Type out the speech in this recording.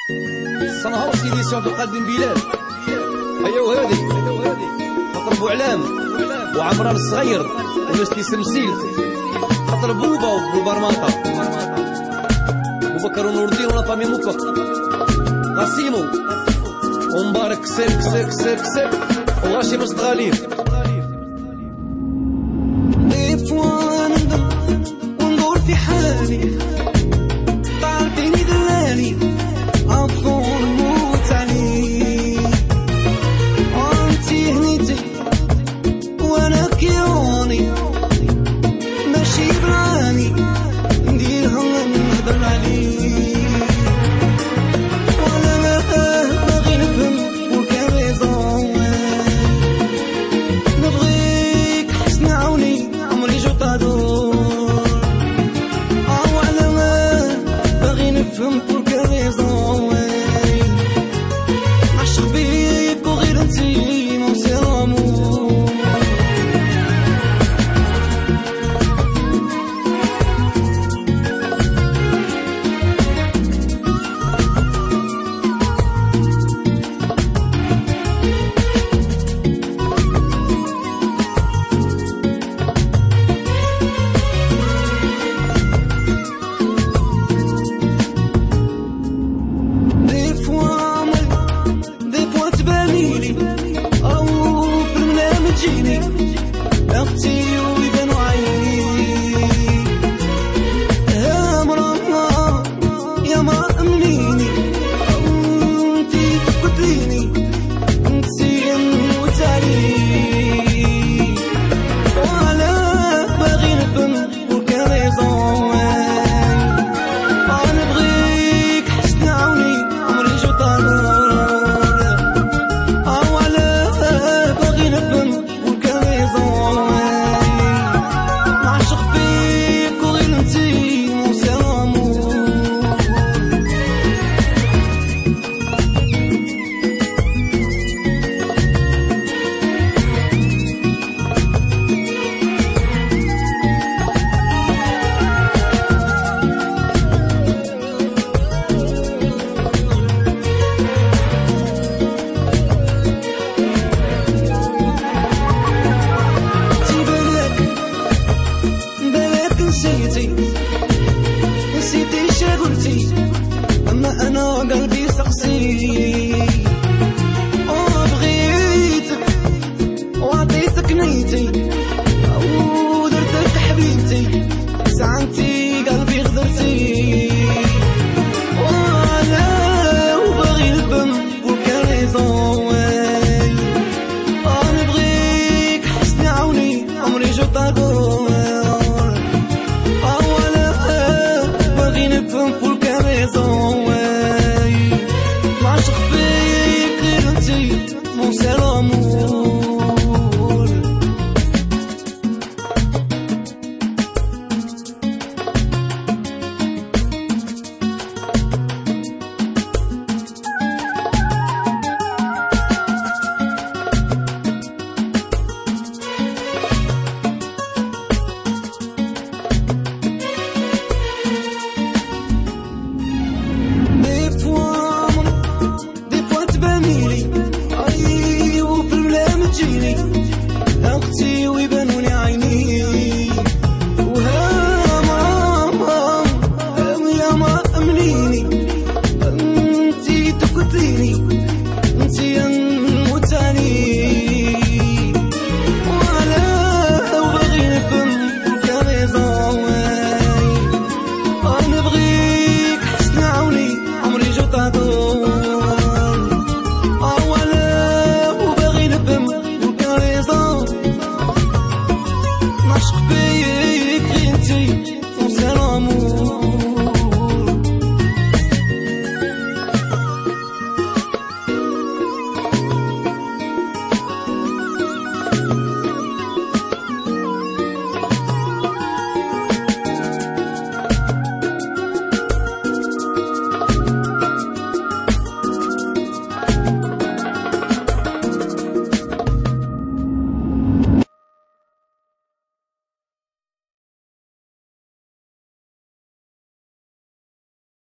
صنهار سيديسيون في قلب بلاد. ايوا هادي خاطر بوعلام وعمران الصغير وناس تيسمسيلت، خاطر بوبا وبرماطة وبكر ونور الدين ونطامي موفق قاسيمو ومبارك سيرك سيرك سيرك سيرك وغاشي مصدغالين. ديفوا نندم وندور في حالي، طال فيني دلالي عفوا نموت عليك، وانتي هنيتي وانا كيوني ماشي براني نديرها نهضر عليك، وانا باغي نفهم وكان ريزون نبغيك حسن عوني عمري جو طادور، وانا باغي نفهم وكان ريزون عشق بيك وغير انتي موسي رامور. اختي ويبانوا عيني يا مرا يا ما امنيني، انتي تقتليني انتي نموت عليك، وانا باغي نفهم وكان ريزون انا بغيك حسن عوني عمري جو طالور، وانا باغي نفهم وكان ريزون عاشق فيك وغير انتي موسى رامور. نسيتي شا قلتي، اما انا قلبي سقسي بغيتك وعطيتك نيتي ودرتك حبيبتي، سعنتي قلبي غدرتي، وانا وباغي نفهم وكان ريزون انا بغيك حسن عوني عمري جو طاقور، نفهم كل كان ريزون نعشق فيك غير انتي موسى رامور. اختي ويبانوني عيني وها ماما يا ما امنيني انتي تقتليني انتي